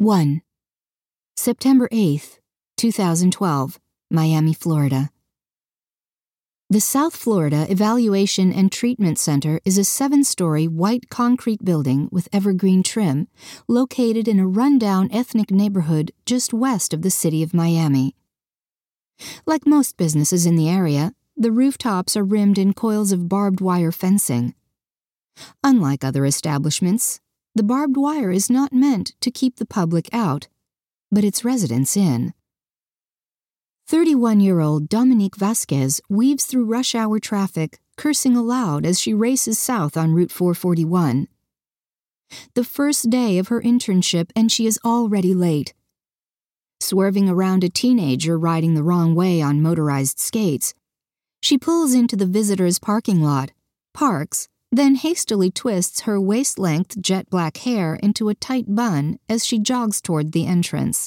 1. September 8th, 2012, Miami, Florida. The South Florida Evaluation and Treatment Center is a 7-story white concrete building with evergreen trim located in a rundown ethnic neighborhood just west of the city of Miami. Like most businesses in the area, the rooftops are rimmed in coils of barbed wire fencing. Unlike other establishments, the barbed wire is not meant to keep the public out, but its residents in. 31-year-old Dominique Vasquez weaves through rush hour traffic, cursing aloud as she races south on Route 441. The first day of her internship and she is already late. Swerving around a teenager riding the wrong way on motorized skates, she pulls into the visitors' parking lot, parks, then hastily twists her waist-length jet black hair into a tight bun as she jogs toward the entrance.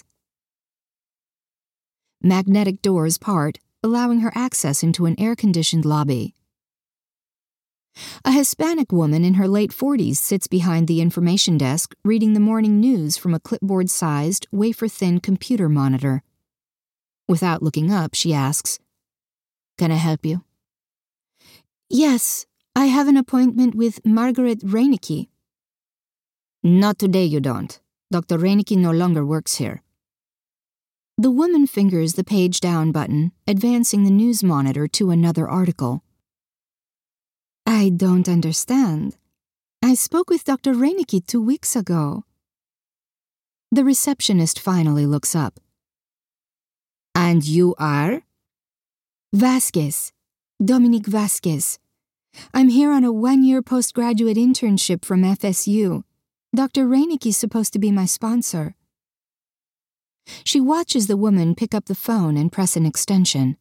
Magnetic doors part, allowing her access into an air-conditioned lobby. A Hispanic woman in her late 40s sits behind the information desk reading the morning news from a clipboard-sized, wafer-thin computer monitor. Without looking up, she asks, "Can I help you?" "Yes, I have an appointment with Margaret Reinecke." "Not today, you don't. Dr. Reinecke no longer works here." The woman fingers the page down button, advancing the news monitor to another article. "I don't understand. I spoke with Dr. Reinecke 2 weeks ago." The receptionist finally looks up. "And you are?" "Vasquez. Dominique Vasquez. I'm here on a 1-year postgraduate internship from FSU. Dr. Reinecke is supposed to be my sponsor." She watches the woman pick up the phone and press an extension.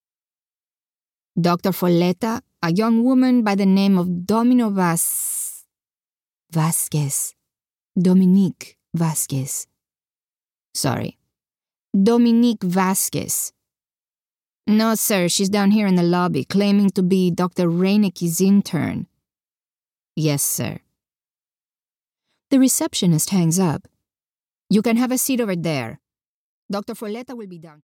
"Dr. Folletta, a young woman by the name of Vasquez. Dominique Vasquez. Sorry. Dominique Vasquez. No, sir, she's down here in the lobby claiming to be Dr. Reinecke's intern." "Yes, sir." The receptionist hangs up. "You can have a seat over there. Dr. Folletta will be down."